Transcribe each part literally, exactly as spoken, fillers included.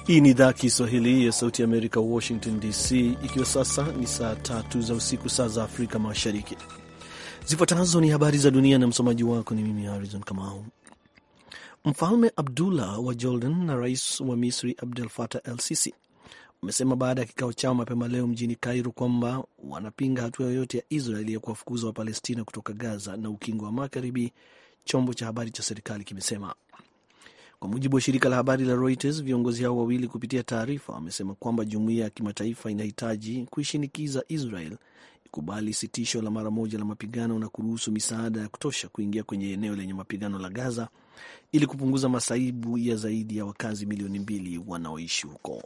Hii ni idhaa Kiswahili ya Sauti ya Amerika, Washington D C, ikiwa sasa ni saa tatu za usiku, saa za Afrika Mashariki. Zifuatazo ni habari za dunia na msomaji wako ni mimi Harrison Kamau. Mfalme Abdullah wa Jordan na rais wa Misri Abdel Fattah el-Sisi wamesema baada ya kikao chao mapema leo mjini Cairo kwamba wanapinga hatua yoyote ya Israeli ya kuwafukuza wa Palestina kutoka Gaza na Ukingo wa Magharibi, chombo cha habari cha serikali kimesema. Kwa mujibu wa shirika la habari la Reuters, viongozi hao wawili kupitia taarifa wamesema kwamba jumuiya ya kimataifa inahitaji kuishinikiza Israel ikubali sitisho la mara moja la mapigano na kuruhusu misaada ya kutosha kuingia kwenye eneo lenye mapigano la Gaza ili kupunguza masaibu ya zaidi ya wakazi milioni mbili wanaoishi huko.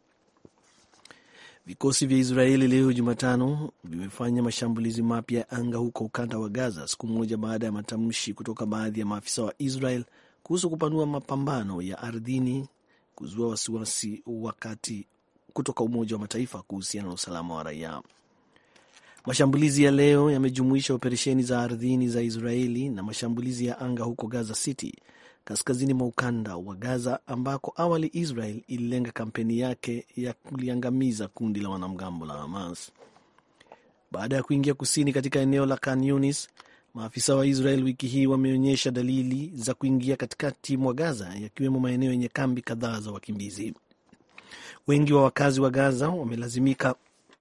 Vikosi vya Israeli leo Jumatano vimefanya mashambulizi mapya ya anga huko ukanda wa Gaza, siku moja baada ya matamshi kutoka baadhi ya maafisa wa Israel kuhusu kupanua mapambano ya ardhini kuzua wasiwasi wakati kutoka Umoja wa Mataifa kuhusiana na usalama wa raia. Mashambulizi ya leo yamejumuisha operesheni za ardhini za Israeli na mashambulizi ya anga huko Gaza City, kaskazini mwa ukanda wa Gaza, ambako awali Israel ililenga kampeni yake ya kuliangamiza kundi la wanamgambo la Hamas. Baada ya kuingia kusini katika eneo la Khan Yunis, maafisa wa Israel wiki hii wameonyesha dalili za kuingia katikati mwa Gaza, yakiwemo maeneo yenye kambi kadhaa za wakimbizi. Wengi wa wakazi wa Gaza wamelazimika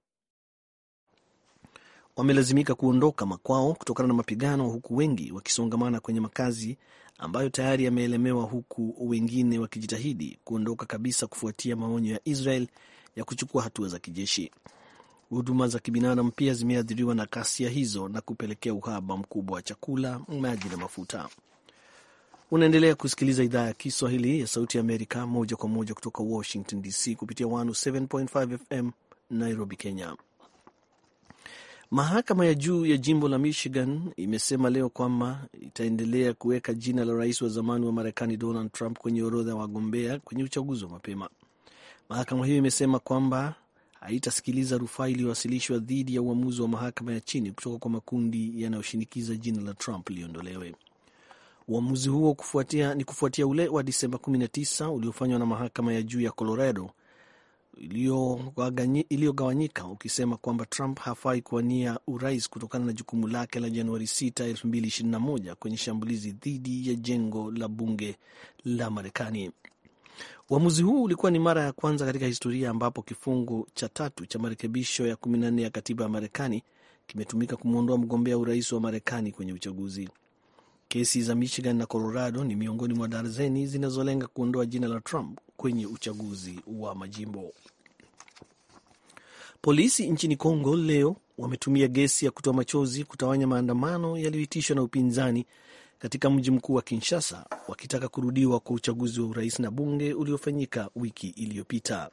wamelazimika kuondoka makwao kutokana na mapigano, huku wengi wakisongamana kwenye makazi ambayo tayari yameelemewa, huku wengine wakijitahidi kuondoka kabisa kufuatia maonyo ya Israel ya kuchukua hatua za kijeshi. Huduma za kibinadamu pia zimeathiriwa na ghasia hizo na kupelekea uhaba mkubwa wa chakula, maji na mafuta. Unaendelea kusikiliza idhaa ya Kiswahili ya Sauti ya Amerika moja kwa moja kutoka Washington D C kupitia one oh seven point five F M Nairobi, Kenya. Mahakama ya juu ya jimbo la Michigan imesema leo kwamba itaendelea kuweka jina la rais wa zamani wa Marekani Donald Trump kwenye orodha ya wagombea kwenye uchaguzi wa mapema. Mahakama hiyo imesema kwamba haitasikiliza rufaa iliyowasilishwa dhidi ya uamuzi wa mahakama ya chini kutoka kwa makundi yanayoshinikiza jina la Trump liondolewe. Uamuzi huo kufuatia, ni kufuatia ule wa Disemba kumi na tisa uliofanywa na mahakama ya juu ya Colorado iliyogawanyika ukisema kwamba Trump hafai kuwania urais kutokana na jukumu lake la Januari sita, elfu mbili ishirini na moja kwenye shambulizi dhidi ya jengo la bunge la Marekani. Uamuzi huu ulikuwa ni mara ya kwanza katika historia ambapo kifungu cha tatu cha marekebisho ya kumi na nne ya katiba ya Marekani kimetumika kumwondoa mgombea urais wa Marekani kwenye uchaguzi. Kesi za Michigan na Colorado ni miongoni mwa darzeni zinazolenga kuondoa jina la Trump kwenye uchaguzi wa majimbo. Polisi nchini Kongo leo wametumia gesi ya kutoa machozi kutawanya maandamano yaliyoitishwa na upinzani katika mji mkuu wa Kinshasa, wakitaka kurudiwa kwa uchaguzi wa urais na bunge uliofanyika wiki iliyopita.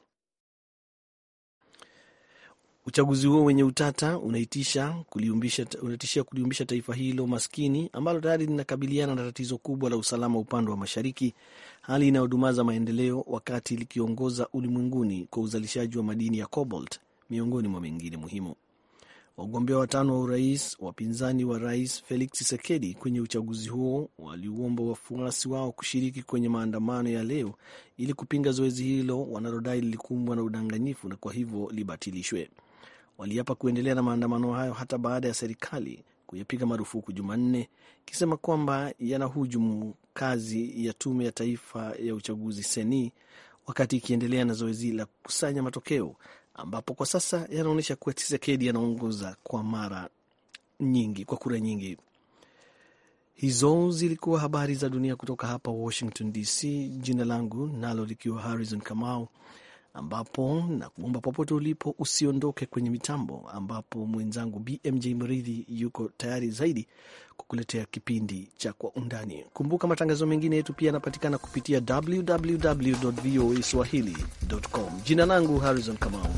Uchaguzi huo wenye utata unaitisha kuliumbisha, unatishia kuliumbisha taifa hilo maskini ambalo tayari linakabiliana na tatizo kubwa la usalama upande wa mashariki, hali inayodumaza maendeleo wakati likiongoza ulimwenguni kwa uzalishaji wa madini ya cobalt miongoni mwa mengine muhimu. Wagombea watano wa urais, wapinzani wa rais Felix Tshisekedi kwenye uchaguzi huo, waliuomba wafuasi wao kushiriki kwenye maandamano ya leo ili kupinga zoezi hilo wanalodai lilikumbwa na udanganyifu na kwa hivyo libatilishwe. Waliapa kuendelea na maandamano hayo hata baada ya serikali kuyapiga marufuku Jumanne, kisema kwamba yanahujumu kazi ya tume ya taifa ya uchaguzi seni, wakati ikiendelea na zoezi la kukusanya matokeo ambapo kwa sasa yanaonyesha kuwa Tshisekedi anaongoza kwa mara nyingi, kwa kura nyingi. Hizo zilikuwa habari za dunia kutoka hapa Washington D C. Jina langu nalo likiwa Harrison Kamau, ambapo na kuomba popote ulipo usiondoke kwenye mitambo, ambapo mwenzangu B M J Mridhi yuko tayari zaidi kukuletea kipindi cha Kwa Undani. Kumbuka matangazo mengine yetu pia yanapatikana kupitia w w w dot v o a swahili dot com. Jina langu Harrison Kamau.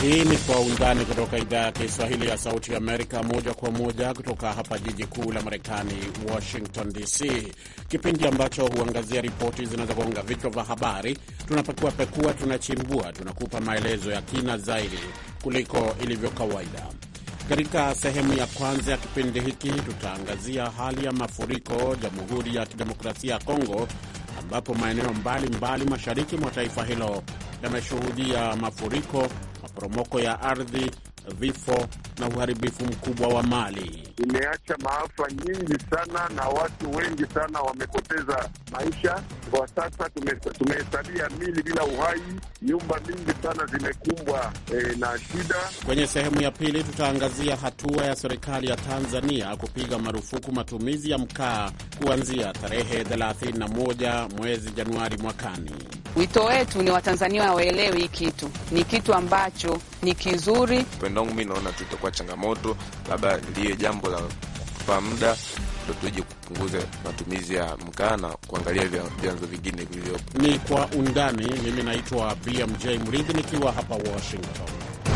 Hii ni Kwa Undani kutoka idhaa ya Kiswahili ya Sauti ya Amerika, moja kwa moja kutoka hapa jiji kuu la Marekani, Washington D C, kipindi ambacho huangazia ripoti zinazogonga vichwa vya habari. Tunapekua pekua, tunachimbua, tunakupa maelezo ya kina zaidi kuliko ilivyo kawaida. Katika sehemu ya kwanza ya kipindi hiki tutaangazia hali ya mafuriko Jamhuri ya Kidemokrasia ya Kongo, ambapo maeneo mbalimbali mashariki mwa taifa hilo yameshuhudia mafuriko, maporomoko ya ardhi, vifo na uharibifu mkubwa wa mali. Imeacha maafa nyingi sana na watu wengi sana wamepoteza maisha. Kwa sasa tumehesabia mili bila uhai, nyumba mingi sana zimekumbwa e, na shida. Kwenye sehemu ya pili tutaangazia hatua ya serikali ya Tanzania kupiga marufuku matumizi ya mkaa kuanzia tarehe thelathini na moja mwezi Januari mwakani. Wito wetu ni Watanzania waelewe hii kitu. Ni kitu ambacho ni kizuri. Pendangu mimi naona tutakuwa changamoto, labda ndiye jambo la kwa muda ndio tuje kupunguza matumizi ya mkaa na kuangalia vyanzo vingine vilivyopo. Ni Kwa Undani. Mimi naitwa B M J Mridhi nikiwa hapa Washington.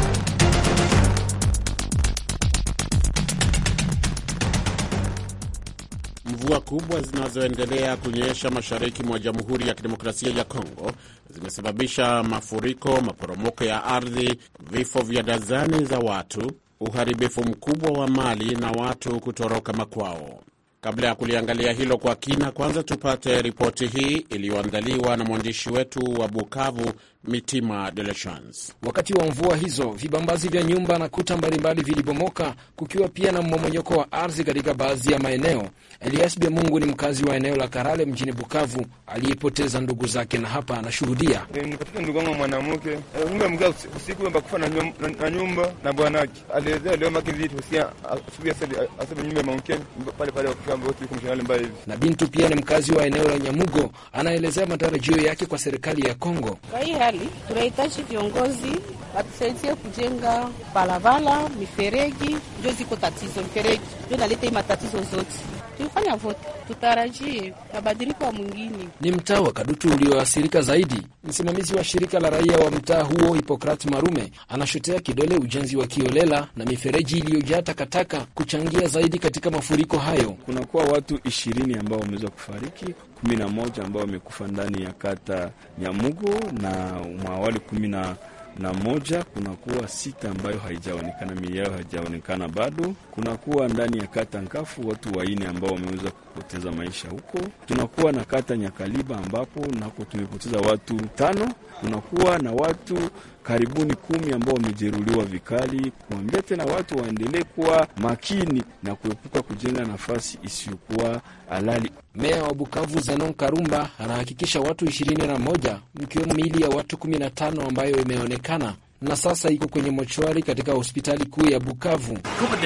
Mvua kubwa zinazoendelea kunyesha mashariki mwa Jamhuri ya Kidemokrasia ya Kongo zimesababisha mafuriko, maporomoko ya ardhi, vifo vya dazani za watu, uharibifu mkubwa wa mali na watu kutoroka makwao. Kabla ya kuliangalia hilo kwa kina, kwanza tupate ripoti hii iliyoandaliwa na mwandishi wetu wa Bukavu, Mitima de la Chance. Wakati wa mvua hizo, vibambazi vya nyumba na kuta mbalimbali vilibomoka, kukiwa pia na mmomonyoko wa ardhi katika baadhi ya maeneo. Elias Bemungu ni mkazi wa eneo la Karale mjini Bukavu, aliyepoteza ndugu zake na hapa anashuhudia. Nikatika ndugu wangu mwanamke, unga mga usiku mbakufa na nyumba na nyumba na bwanake. Alieleza leo makivitu sia asubuhi asabe nyumba mankeni pale pale wakiambo wote kumshana mbaya hivi. Na Bintu pia ni mkazi wa eneo la Nyamugo, anaelezea matarajio yake kwa serikali ya Kongo. Kwa hii hali tunahitaji viongozi watusaidie kujenga barabara, mifereji, ndio ziko tatizo mifereji. Ndio naleta matatizo zote. Tufanya vote, tutarajie mabadiliko mwingine. Ni mtaa wa Kadutu ulioathirika zaidi. Msimamizi wa shirika la raia wa mtaa huo, Hippocrates Marume, anashotea kidole ujenzi wa kiolela na mifereji iliyojaa takataka kuchangia zaidi katika mafuriko hayo. Kuna kuwa watu ishirini ambao wameweza kufariki, kumi na moja ambao wamekufa ndani ya kata Nyamugo, na mwawali kumi na na moja kunakuwa sita ambayo haijaonekana, miili yao haijaonekana bado. Kunakuwa ndani ya kata Nkafu watu waine ambao wameweza kupoteza maisha huko. Tunakuwa na kata Nyakaliba ambapo nako tumepoteza watu tano. Kunakuwa na watu karibuni kumi ambao wamejeruhiwa vikali. Kuambia tena watu waendelee kuwa makini na kuepuka kujenga nafasi isiyokuwa halali. Meya wa Bukavu Zenon Karumba anahakikisha watu ishirini na moja mkiwemo miili ya watu kumi na tano ambayo imeonekana na sasa iko kwenye mochwari katika hospitali kuu ya Bukavu.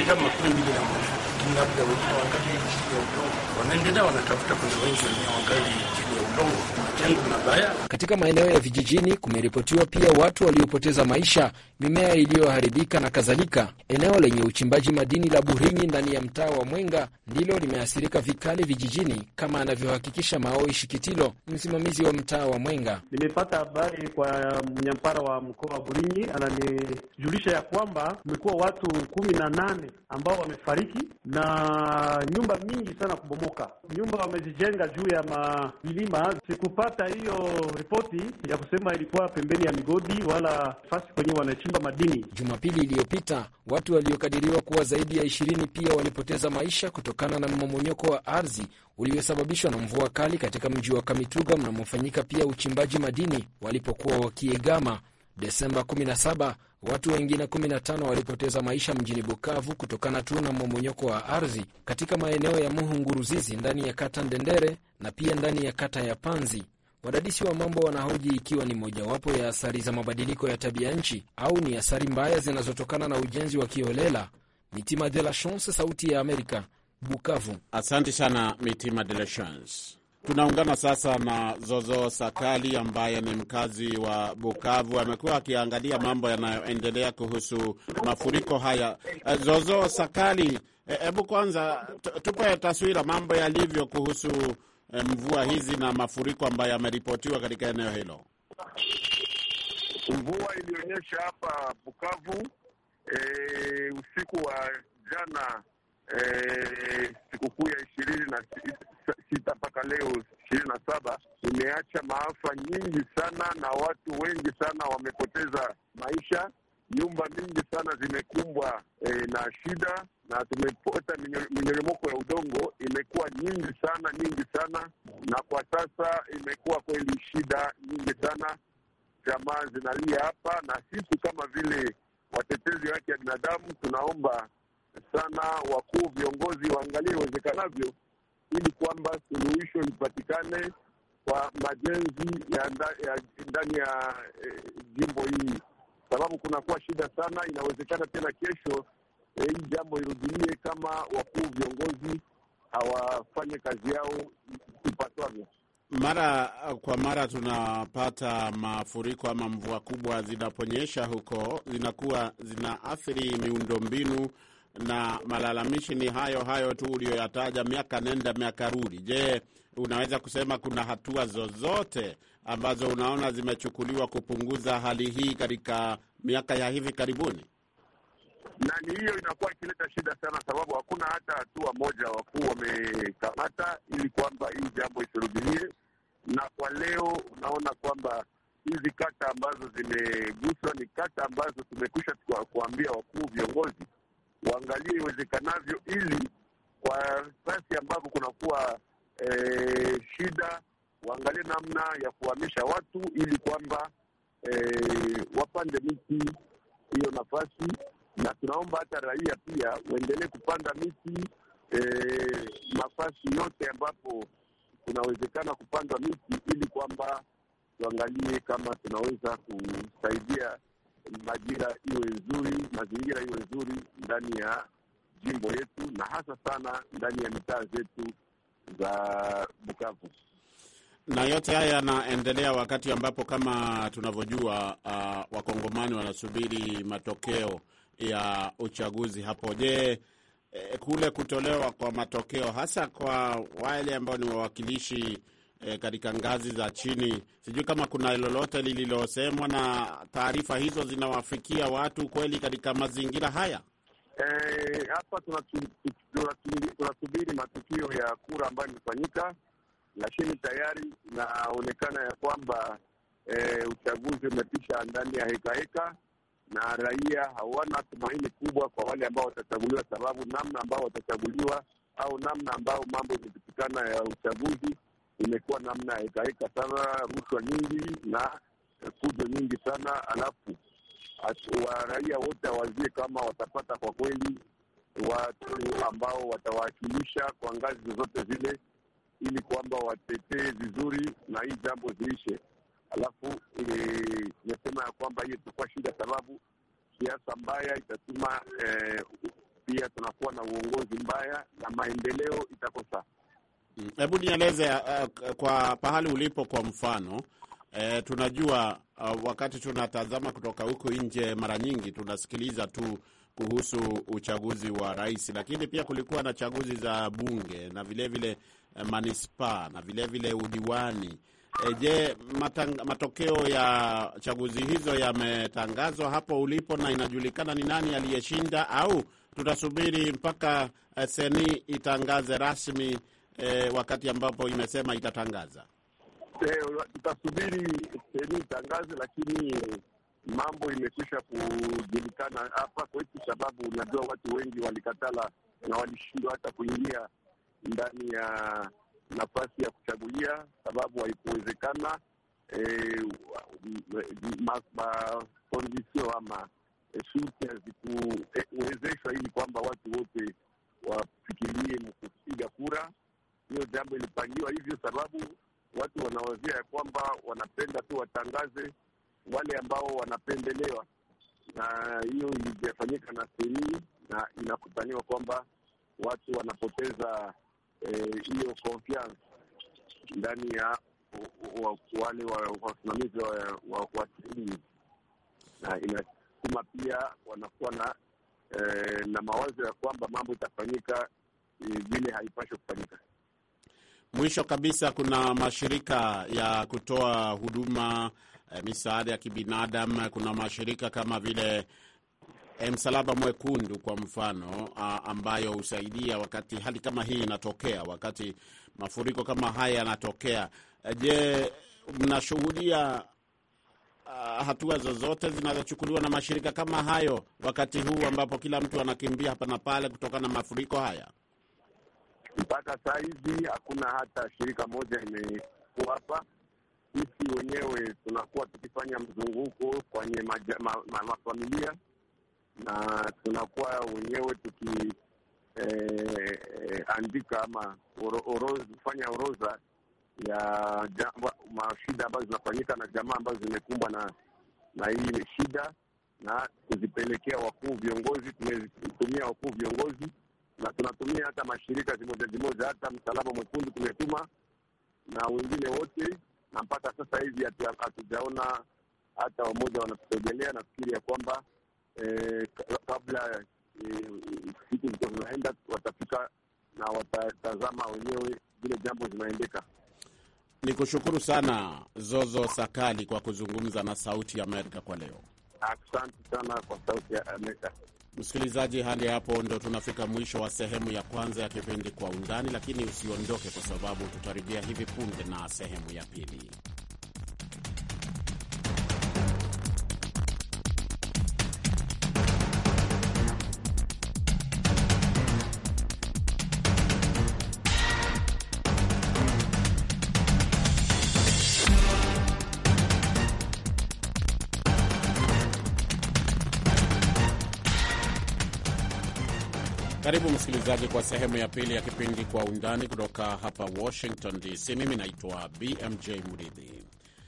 Wanaendelea wanatafuta kuna wengi wangali chini ya udongo, majengo mabaya. Katika maeneo ya vijijini kumeripotiwa pia watu waliopoteza maisha, mimea iliyoharibika na kadhalika. Eneo lenye uchimbaji madini la Burinyi ndani ya mtaa wa Mwenga ndilo limeathirika vikali vijijini, kama anavyohakikisha Maoi Shikitilo, msimamizi wa mtaa wa Mwenga. Nimepata habari kwa mnyampara wa mkoa wa Burinyi, ananijulisha ya kwamba kumekuwa watu kumi na nane ambao wamefariki na nyumba mingi sana kubomoka. Nyumba wamezijenga juu ya milima. Sikupata hiyo ripoti ya kusema ilikuwa pembeni ya migodi wala fasi kwenye wanachimba madini. Jumapili iliyopita watu waliokadiriwa kuwa zaidi ya ishirini pia walipoteza maisha kutokana na mmomonyoko wa ardhi uliosababishwa na mvua kali katika mji wa Kamituga mnamofanyika pia uchimbaji madini walipokuwa wakiegama. Desemba kumi na saba watu wengine kumi na tano walipoteza maisha mjini Bukavu kutokana tu na mmomonyoko wa ardhi katika maeneo ya Muhunguruzizi ndani ya kata Ndendere na pia ndani ya kata ya Panzi. Wadadisi wa mambo wanahoji ikiwa ni mojawapo ya athari za mabadiliko ya tabia nchi au ni athari mbaya zinazotokana na ujenzi wa kiolela. Mitima de la Chance, Sauti ya Amerika, Bukavu. Asante sana Mitima de la Chance. Tunaungana sasa na Zozo Sakali ambaye ni mkazi wa Bukavu. Amekuwa akiangalia mambo yanayoendelea kuhusu mafuriko haya. Zozo Sakali, hebu kwanza tupe taswira mambo yalivyo kuhusu mvua hizi na mafuriko ambayo yameripotiwa katika eneo hilo. Mvua ilionyesha hapa Bukavu e, usiku wa jana e, sikukuu ya ishirini na sita mpaka leo ishirini na saba imeacha maafa nyingi sana na watu wengi sana wamepoteza maisha. Nyumba mingi sana zimekumbwa e, na shida, na tumepata minyoromoko ya udongo imekuwa nyingi sana nyingi sana, na kwa sasa imekuwa kweli shida nyingi sana. Jamaa zinalia hapa, na sisi kama vile watetezi wa haki ya binadamu tunaomba sana wakuu viongozi waangalie uwezekanavyo ili kwamba suluhisho lipatikane kwa majenzi ya ndani ya, ya e, jimbo hii, sababu kunakuwa shida sana. Inawezekana tena kesho e, hii jambo irudilie kama wakuu viongozi hawafanye kazi yao ipasavyo. Mara kwa mara tunapata mafuriko ama mvua kubwa zinaponyesha huko, zinakuwa zinaathiri miundombinu, na malalamishi ni hayo hayo tu uliyoyataja, miaka nenda miaka rudi. Je, unaweza kusema kuna hatua zozote ambazo unaona zimechukuliwa kupunguza hali hii katika miaka ya hivi karibuni? Na ni hiyo inakuwa ikileta shida sana, sababu hakuna hata hatua moja wakuu wamekamata ili kwamba hii jambo isirudilie. Na kwa leo unaona kwamba hizi kata ambazo zimeguswa ni kata ambazo tumekwisha kuambia wakuu viongozi waangalie iwezekanavyo, ili kwa nafasi ambapo kunakuwa e, shida waangalie namna ya kuhamisha watu ili kwamba e, wapande miti hiyo nafasi. Na tunaomba hata raia pia waendelee kupanda miti e, nafasi yote ambapo kunawezekana kupandwa miti, ili kwamba tuangalie kama tunaweza kusaidia majira iwe nzuri, mazingira iwe nzuri ndani ya jimbo yetu, na hasa sana ndani ya mitaa zetu za Bukavu. Na yote haya yanaendelea wakati ambapo kama tunavyojua uh, wakongomani wanasubiri matokeo ya uchaguzi hapo. Je, eh, kule kutolewa kwa matokeo hasa kwa wale ambao ni wawakilishi eh, katika ngazi za chini, sijui kama kuna lolote lililosemwa na taarifa hizo zinawafikia watu kweli katika mazingira haya? Eh, hapa tunasubiri matukio ya kura ambayo imefanyika, lakini tayari inaonekana ya kwamba e, uchaguzi umepisha ndani ya heka heka, na raia hawana tumaini kubwa kwa wale ambao watachaguliwa, sababu namna ambao watachaguliwa au namna ambao mambo imepitikana ya uchaguzi imekuwa namna ya heka heka sana, rushwa nyingi na fujo nyingi sana. Alafu wa raia wote hawazie kama watapata kwa kweli watu ambao watawakilisha kwa ngazi zozote zile, ili kwamba watetee vizuri na hii jambo ziishe. Alafu nimesema ya kwamba hiyo itakuwa shida, sababu siasa mbaya itatuma eh, pia tunakuwa na uongozi mbaya na maendeleo itakosa. Hebu nieleze uh, kwa pahali ulipo kwa mfano. E, tunajua uh, wakati tunatazama kutoka huko nje, mara nyingi tunasikiliza tu kuhusu uchaguzi wa rais, lakini pia kulikuwa na chaguzi za bunge na vile vile uh, manispaa na vile vile udiwani. E, je, matang- matokeo ya chaguzi hizo yametangazwa hapo ulipo na inajulikana ni nani aliyeshinda, au tutasubiri mpaka uh, seni itangaze rasmi uh, wakati ambapo imesema itatangaza? Tutasubiri sehemu tangazo, lakini mambo imekwisha kujulikana hapa kwetu, sababu unajua watu wengi walikatala na walishindwa hata kuingia ndani ya nafasi ya kuchagulia, sababu haikuwezekana eh, makondisio ama shurti hazikuwezeshwa ili kwamba watu wote wafikirie kupiga kura. Hiyo jambo ilipangiwa hivyo sababu watu wanawazia ya kwamba wanapenda tu watangaze wale ambao wanapendelewa, na hiyo ilifanyika na seni, na inakutaniwa kwamba watu wanapoteza hiyo eh, confiance ndani ya wa, wale wasimamizi wa, wa, wa, wa seni, na inasukuma pia wanakuwa na eh, na mawazo ya kwamba mambo itafanyika vile eh, haipaswi kufanyika. Mwisho kabisa, kuna mashirika ya kutoa huduma e, misaada ya kibinadamu. Kuna mashirika kama vile e, Msalaba Mwekundu kwa mfano, a, ambayo husaidia wakati hali kama hii inatokea, wakati mafuriko kama haya yanatokea. E, je, mnashuhudia uh, hatua zozote zinazochukuliwa na mashirika kama hayo wakati huu ambapo kila mtu anakimbia hapa na pale kutokana na mafuriko haya? Mpaka saa hizi hakuna hata shirika moja imekuwa hapa. Sisi wenyewe tunakuwa tukifanya mzunguko kwenye maja, ma, ma, mafamilia na tunakuwa wenyewe tuki eh, andika ama oro, oro, fanya orodha ya jamba, mashida ambazo zinafanyika na jamaa ambazo zimekumbwa na na hii shida na kuzipelekea wakuu viongozi. Tumetumia wakuu viongozi na tunatumia hata mashirika zimoja zimoja, hata Msalaba Mwekundu tumetuma na wengine wote, na mpaka sasa hivi hatujaona hata wamoja wanatusogelea. Nafikiri ya kwamba eh, kabla siku eh, zinaenda watafika na watatazama wenyewe vile jambo zinaendeka. Ni kushukuru sana Zozo Sakali kwa kuzungumza na Sauti ya Amerika kwa leo. Asante sana kwa Sauti ya Amerika. Msikilizaji, hadi hapo ndo tunafika mwisho wa sehemu ya kwanza ya kipindi Kwa Undani, lakini usiondoke kwa sababu tutarejea hivi punde na sehemu ya pili. Karibu msikilizaji kwa sehemu ya pili ya kipindi Kwa Undani kutoka hapa Washington D C. Mimi naitwa B M J Muridhi.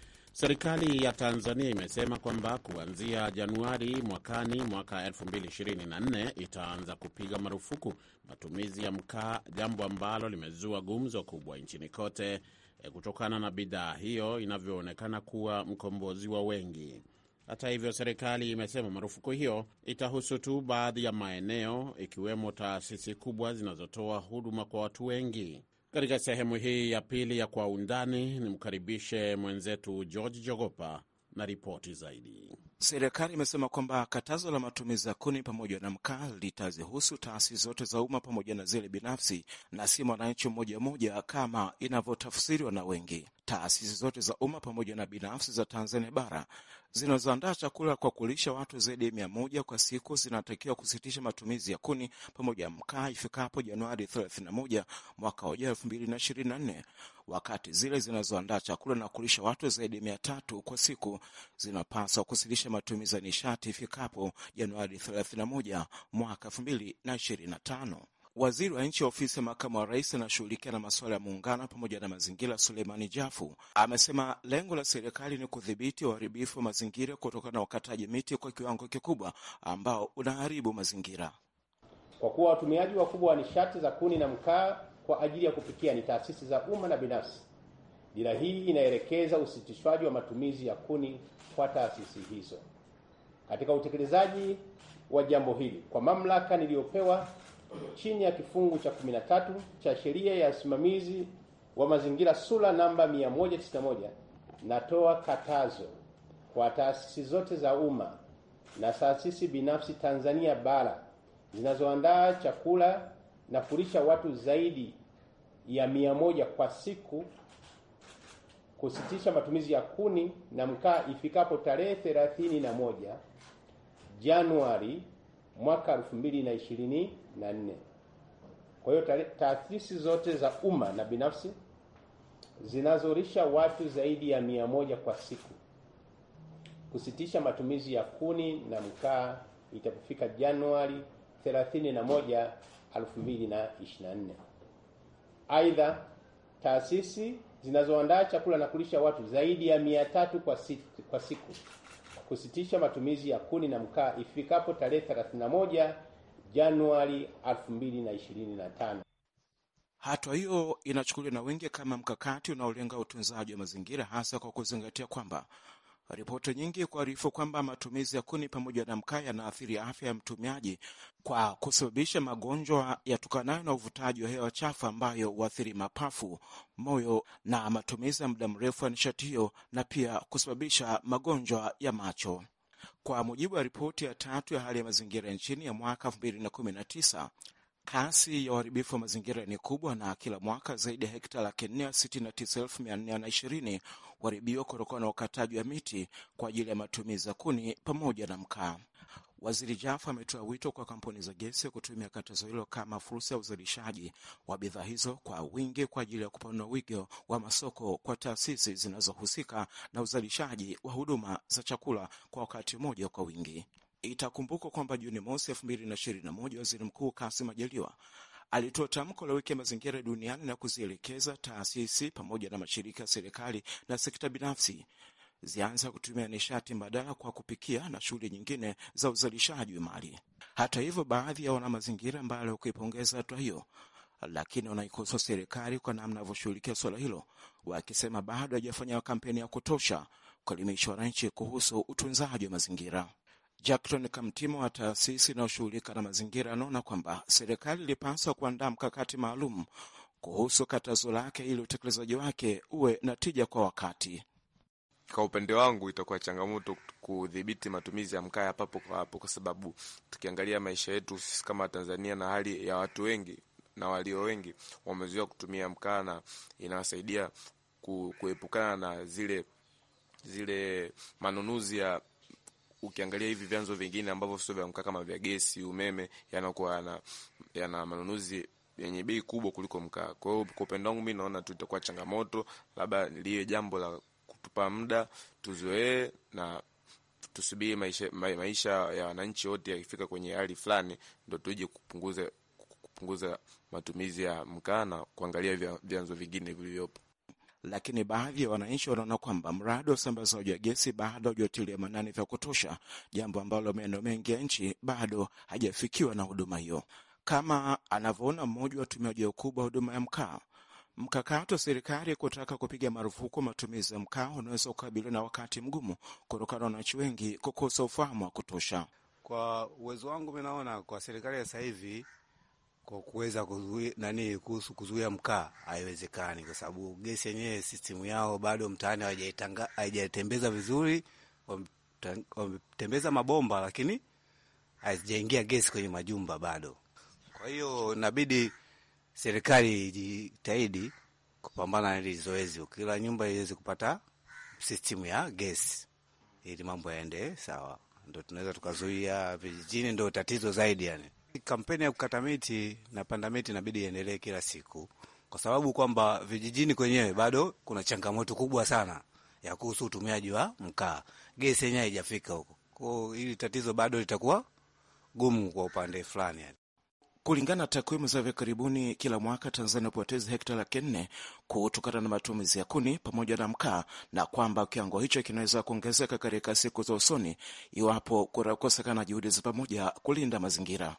Serikali ya Tanzania imesema kwamba kuanzia Januari mwakani mwaka elfu mbili ishirini na nne itaanza kupiga marufuku matumizi ya mkaa, jambo ambalo limezua gumzo kubwa nchini kote kutokana na bidhaa hiyo inavyoonekana kuwa mkombozi wa wengi. Hata hivyo, serikali imesema marufuku hiyo itahusu tu baadhi ya maeneo, ikiwemo taasisi kubwa zinazotoa huduma kwa watu wengi. Katika sehemu hii ya pili ya Kwa Undani, nimkaribishe mwenzetu George Jogopa na ripoti zaidi. Serikali imesema kwamba katazo la matumizi ya kuni pamoja na mkaa litazihusu taasisi zote za umma pamoja na zile binafsi na si mwananchi mmoja mmoja kama inavyotafsiriwa na wengi. Taasisi zote za umma pamoja na binafsi za Tanzania bara zinazoandaa chakula kwa kulisha watu zaidi ya mia moja kwa siku zinatakiwa kusitisha matumizi ya kuni pamoja na mkaa ifikapo Januari thelathini na moja mwaka wa elfu mbili na ishirini na nne, wakati zile zinazoandaa chakula na kulisha watu zaidi ya mia tatu kwa siku zinapaswa kusitisha matumizi ya nishati ifikapo Januari thelathini na moja mwaka elfu mbili na ishirini na tano. Waziri wa nchi ofisi ya makamu wa rais anashughulikia na masuala ya muungano pamoja na mazingira, Suleimani Jafu, amesema lengo la serikali ni kudhibiti uharibifu wa mazingira kutokana na ukataji miti kwa kiwango kikubwa ambao unaharibu mazingira. Kwa kuwa watumiaji wakubwa wa nishati za kuni na mkaa kwa ajili ya kupikia ni taasisi za umma na binafsi, dira hii inaelekeza usitishwaji wa matumizi ya kuni kwa taasisi hizo. Katika utekelezaji wa jambo hili, kwa mamlaka niliyopewa chini ya kifungu cha kumi na tatu cha sheria ya usimamizi wa mazingira sura namba mia moja tisini na moja, natoa katazo kwa taasisi zote za umma na taasisi binafsi Tanzania bara zinazoandaa chakula na kulisha watu zaidi ya mia moja kwa siku kusitisha matumizi ya kuni na mkaa ifikapo tarehe thelathini na moja Januari mwaka elfu mbili na ishirini na nne. Kwa hiyo taasisi zote za umma na binafsi zinazolisha watu zaidi ya mia moja kwa siku kusitisha matumizi ya kuni na mkaa itapofika Januari thelathini na moja elfu mbili na ishirini na nne. Aidha, taasisi zinazoandaa chakula na kulisha watu zaidi ya mia tatu kwa siku, kwa siku kusitisha matumizi ya kuni na mkaa ifikapo tarehe thelathini na moja Januari elfu mbili na ishirini na tano. Hatua hiyo inachukuliwa na wengi kama mkakati unaolenga utunzaji wa mazingira, hasa kwa kuzingatia kwamba Ripoti nyingi kuarifu kwamba matumizi ya kuni pamoja na mkaa yanaathiri afya ya mtumiaji kwa kusababisha magonjwa yatokanayo na uvutaji wa hewa chafu ambayo huathiri mapafu, moyo na matumizi ya muda mrefu ya nishati hiyo, na pia kusababisha magonjwa ya macho. Kwa mujibu wa ripoti ya tatu ya hali ya mazingira nchini ya mwaka elfu mbili na kumi na tisa, kasi ya uharibifu wa mazingira ni kubwa, na kila mwaka zaidi ya hekta laki nne sitini na tisa elfu mia nne na ishirini uharibiwa kutokana na ukataji wa miti kwa ajili ya matumizi ya kuni pamoja na mkaa. Waziri Jafo ametoa wito kwa kampuni za gesi kutumia katazo hilo kama fursa ya uzalishaji wa bidhaa hizo kwa wingi kwa ajili ya kupanua wigo wa masoko kwa taasisi zinazohusika na uzalishaji wa huduma za chakula kwa wakati mmoja kwa wingi. Itakumbukwa kwamba Juni mosi elfu mbili na ishirini na moja Waziri Mkuu Kassim Majaliwa alitoa tamko la wiki ya mazingira duniani na kuzielekeza taasisi pamoja na mashirika ya serikali na sekta binafsi zianza kutumia nishati mbadala kwa kupikia na shughuli nyingine za uzalishaji wa mali. Hata hivyo, baadhi ya wana mazingira mbali ya kuipongeza hatua hiyo, lakini wanaikosoa serikali kwa namna inavyoshughulikia swala hilo, wakisema bado haijafanya kampeni ya kutosha kuelimisha wananchi kuhusu utunzaji wa mazingira. Jackton Kamtimo wa taasisi inayoshughulika na mazingira anaona kwamba serikali ilipaswa kuandaa mkakati maalum kuhusu katazo lake ili utekelezaji wake uwe na tija kwa wakati. Kwa upande wangu itakuwa changamoto kudhibiti matumizi ya mkaa papo kwa hapo, kwa sababu tukiangalia maisha yetu sisi kama Tanzania na hali ya watu wengi na walio wengi wamezoea kutumia mkaa, na inawasaidia kuepukana na zile zile manunuzi ya, ukiangalia hivi vyanzo vingine ambavyo sio vya mkaa kama vya gesi, umeme, yanakuwa yana yana manunuzi yenye bei kubwa kuliko mkaa. Kwa hiyo kwa upande wangu mimi naona tu itakuwa changamoto, labda liwe jambo la kutupa muda tuzoee na tusubiri maisha, maisha ya wananchi wote yakifika kwenye hali fulani ndio tuje kupunguza kupunguza matumizi ya mkaa na kuangalia vyanzo vingine vilivyopo. Lakini baadhi ya wananchi wanaona kwamba mradi wa usambazaji wa gesi bado hujatilia maanani vya kutosha, jambo ambalo maeneo mengi ya nchi bado hajafikiwa na huduma hiyo. Kama anavyoona mmoja wa watumiaji wakubwa wa huduma ya mkaa, mkakati wa serikali kutaka kupiga marufuku matumizi ya mkaa unaweza kukabiliwa na wakati mgumu kutokana na wananchi wengi kukosa ufahamu wa kutosha. Kwa uwezo wangu mimi naona kwa serikali sasa hivi kwa kuweza kuzuia nani kuhusu kuzuia mkaa haiwezekani, kwa sababu gesi yenyewe system yao bado mtaani hawajaitanga haijatembeza vizuri. Wametembeza mabomba lakini haijaingia gesi kwenye majumba bado. Kwa hiyo inabidi serikali ijitahidi kupambana na hili zoezi, kila nyumba iweze kupata system ya gesi ili mambo yaende sawa, ndio tunaweza tukazuia. Vijijini ndio tatizo zaidi yani. Kampeni ya kukata miti na panda miti inabidi iendelee kila siku, kwa sababu kwamba vijijini kwenyewe bado kuna changamoto kubwa sana ya kuhusu utumiaji wa mkaa. Gesi yenyewe haijafika huko. Kwa hiyo hili tatizo bado litakuwa gumu kwa upande fulani yani. Kulingana na takwimu za hivi karibuni, kila mwaka Tanzania hupoteza hekta laki nne kutokana na matumizi ya kuni pamoja na mkaa, na kwamba kiwango hicho kinaweza kuongezeka katika siku za usoni iwapo kutakosekana juhudi za pamoja kulinda mazingira.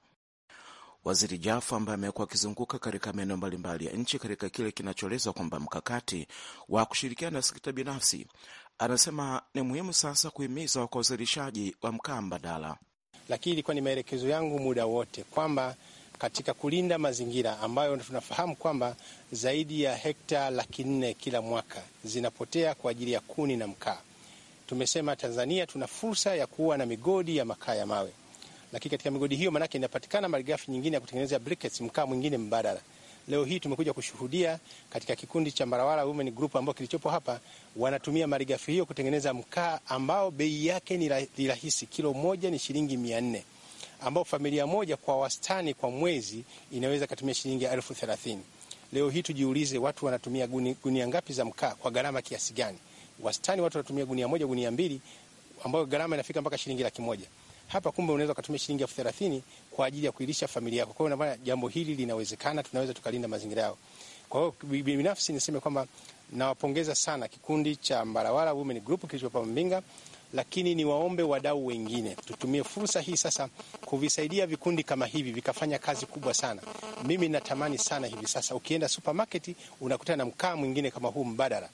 Waziri Jafo ambaye amekuwa akizunguka katika maeneo mbalimbali ya nchi katika kile kinachoelezwa kwamba mkakati wa kushirikiana na sekta binafsi, anasema ni muhimu sasa kuhimiza kwa uzalishaji wa mkaa mbadala. Lakini ilikuwa ni maelekezo yangu muda wote kwamba katika kulinda mazingira ambayo tunafahamu kwamba zaidi ya hekta laki nne kila mwaka zinapotea kwa ajili ya kuni na mkaa. Tumesema Tanzania tuna fursa ya kuwa na migodi ya makaa ya mawe. Lakini katika migodi hiyo manake inapatikana malighafi nyingine ya kutengeneza briquettes, mkaa mwingine mbadala. Leo hii tumekuja kushuhudia katika kikundi cha Mbarawala Women Group ambao kilichopo hapa, wanatumia malighafi hiyo kutengeneza mkaa ambao bei yake ni rahisi, kilo moja ni shilingi mia nne, ambao familia moja kwa wastani kwa mwezi inaweza kutumia shilingi elfu thelathini. Leo hii tujiulize, watu wanatumia gunia, gunia ngapi za mkaa kwa gharama kiasi gani? Wastani watu wanatumia gunia moja, gunia mbili, ambayo gharama inafika mpaka shilingi laki moja. Hapa kumbe unaweza kutumia shilingi elfu thelathini kwa ajili ya kuilisha familia yako. Kwa hiyo naona jambo hili linawezekana, tunaweza tukalinda mazingira yao. Kwa hiyo binafsi niseme kwamba nawapongeza sana kikundi cha Mbarawala Women Group kilichopo Mbinga, lakini ni waombe wadau wengine tutumie fursa hii sasa kuvisaidia vikundi kama hivi vikafanya kazi kubwa sana. Mimi natamani sana hivi sasa ukienda supermarket unakutana na mkaa mwingine kama huu mbadala.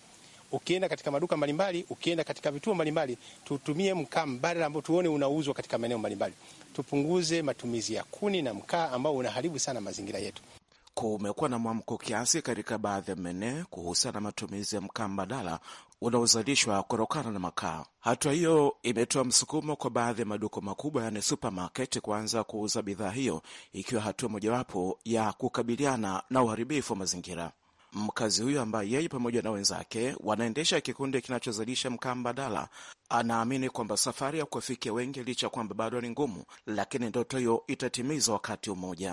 ukienda katika maduka mbalimbali, ukienda katika vituo mbalimbali, tutumie mkaa mbadala ambao tuone unauzwa katika maeneo mbalimbali. Tupunguze matumizi ya kuni na mkaa ambao unaharibu sana mazingira yetu. Kumekuwa na mwamko kiasi katika baadhi ya maeneo kuhusiana na matumizi ya mkaa mbadala unaozalishwa kutokana na makaa. Hatua hiyo imetoa msukumo kwa baadhi ya maduka makubwa, yani supermarket, kuanza kuuza bidhaa hiyo, ikiwa hatua mojawapo ya kukabiliana na uharibifu wa mazingira. Mkazi huyo ambaye yeye pamoja na wenzake wanaendesha kikundi kinachozalisha mkaa mbadala anaamini kwamba safari ya kuwafikia wengi, licha kwamba bado ni ngumu, lakini ndoto hiyo itatimizwa wakati mmoja.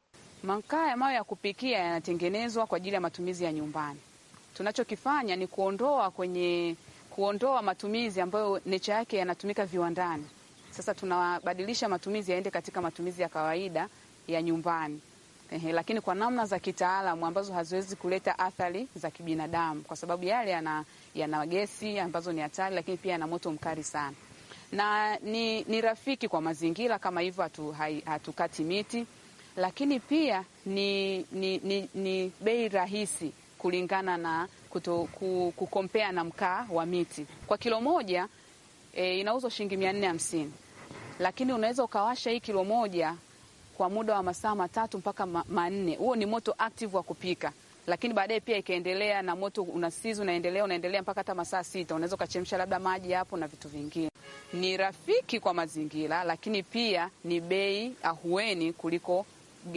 Makaa ambayo ya kupikia yanatengenezwa kwa ajili ya matumizi ya nyumbani. Tunachokifanya ni kuondoa kwenye kuondoa matumizi ambayo nature yake yanatumika viwandani. Sasa tunabadilisha matumizi yaende katika matumizi ya kawaida ya nyumbani. Ehe, lakini kwa namna za kitaalamu ambazo haziwezi kuleta athari za kibinadamu, kwa sababu yale yana yana gesi ambazo ni hatari, lakini pia yana moto mkali sana. Na ni, ni rafiki kwa mazingira kama hivyo, hatu, hatukati miti, lakini pia ni, ni, ni, ni bei rahisi kulingana na kuto, kukompea na mkaa wa miti. Kwa kilo moja e, inauzwa shilingi mia nne hamsini, lakini unaweza ukawasha hii kilo moja kwa muda wa masaa matatu mpaka manne. Huo ni moto active wa kupika, lakini baadaye pia ikaendelea na moto unasizi, unaendelea unaendelea mpaka hata masaa sita. Unaweza ukachemsha labda maji hapo na vitu vingine. Ni rafiki kwa mazingira, lakini pia ni bei ahueni kuliko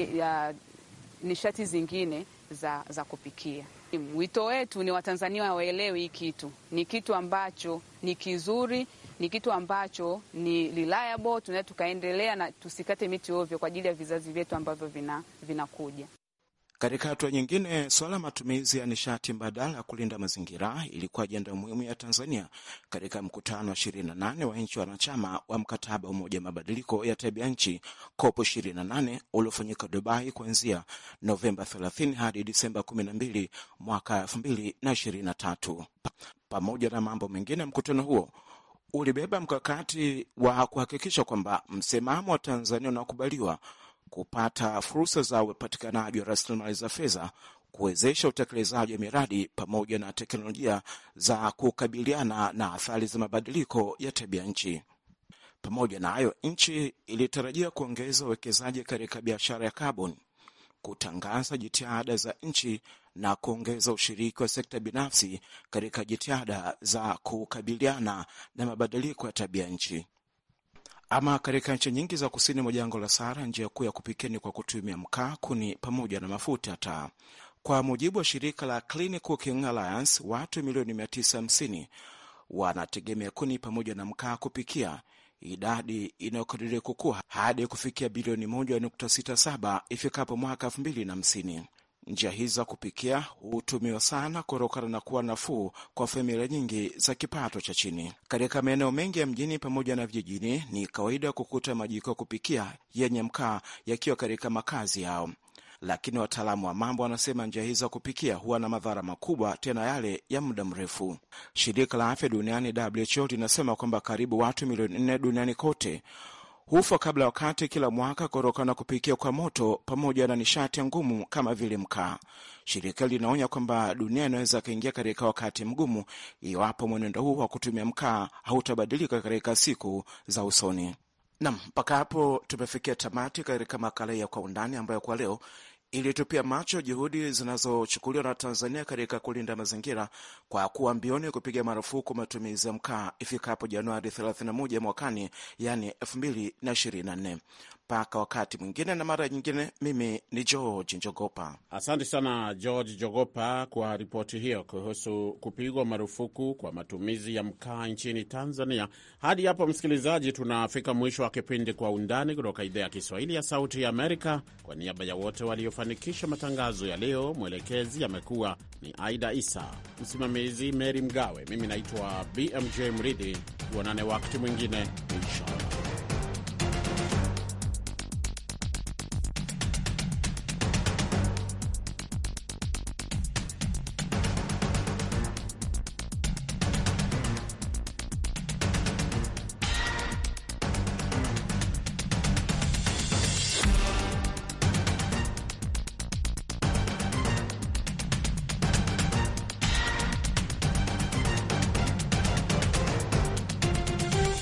ya nishati zingine za, za kupikia. Wito wetu ni Watanzania waelewe hii kitu. Ni kitu ambacho ni kizuri, ni kitu ambacho ni reliable, tunaweza tukaendelea na tusikate miti ovyo kwa ajili ya vizazi vyetu ambavyo vina vinakuja. Katika hatua nyingine, swala la matumizi ya nishati mbadala kulinda mazingira ilikuwa ajenda muhimu ya Tanzania katika mkutano wa ishirini na nane wa nchi wanachama wa mkataba wa Umoja mabadiliko ya tabia nchi COP ishirini na nane uliofanyika Dubai kuanzia Novemba thelathini hadi Disemba kumi na mbili mwaka elfu mbili na ishirini na tatu. Pamoja na mambo mengine, mkutano huo ulibeba mkakati wa kuhakikisha kwamba msimamo wa Tanzania unakubaliwa, kupata fursa za upatikanaji wa rasilimali za fedha, kuwezesha utekelezaji wa miradi pamoja na teknolojia za kukabiliana na athari za mabadiliko ya tabia nchi. Pamoja na hayo, nchi ilitarajia kuongeza uwekezaji katika biashara ya kaboni, kutangaza jitihada za nchi na kuongeza ushiriki wa sekta binafsi katika jitihada za kukabiliana na mabadiliko ya tabia nchi. Ama katika nchi nyingi za kusini mwa jangwa la Sahara, njia kuu ya kupikia ni kwa kutumia mkaa, kuni pamoja na mafuta taa. Kwa mujibu wa shirika la Clean Cooking Alliance, watu milioni mia tisa hamsini wanategemea kuni pamoja na mkaa kupikia, idadi inayokadiriwa kukua hadi kufikia bilioni moja nukta sita saba ifikapo mwaka elfu mbili na hamsini. Njia hizi za kupikia hutumiwa sana kutokana na kuwa nafuu kwa familia nyingi za kipato cha chini. Katika maeneo mengi ya mjini pamoja na vijijini, ni kawaida kukuta majiko ya kupikia yenye mkaa yakiwa katika makazi yao, lakini wataalamu wa mambo wanasema njia hizi za kupikia huwa na madhara makubwa, tena yale ya muda mrefu. Shirika la Afya Duniani W H O linasema kwamba karibu watu milioni nne duniani kote hufa kabla wakati kila mwaka kutokana na kupikia kwa moto pamoja na nishati ngumu kama vile mkaa. Shirika linaonya kwamba dunia inaweza kuingia katika wakati mgumu iwapo mwenendo huu wa kutumia mkaa hautabadilika katika siku za usoni. Naam, mpaka hapo tumefikia tamati katika makala ya Kwa Undani, ambayo kwa leo ilitupia macho juhudi zinazochukuliwa na Tanzania katika kulinda mazingira kwa kuwa mbioni kupiga marufuku matumizi ya mkaa ifikapo Januari thelathini na moja mwakani, yani elfu mbili na ishirini na nne. Mpaka wakati mwingine na mara nyingine, mimi ni George Njogopa. Asante sana George Njogopa kwa ripoti hiyo kuhusu kupigwa marufuku kwa matumizi ya mkaa nchini Tanzania. Hadi hapo, msikilizaji, tunafika mwisho wa kipindi Kwa Undani kutoka idhaa ya Kiswahili ya Sauti ya Amerika. Kwa niaba ya wote waliofanikisha matangazo ya leo, mwelekezi amekuwa ni Aida Isa, msimamizi Mary Mgawe, mimi naitwa B M J Mridhi. Tuonane wakati mwingine inshallah.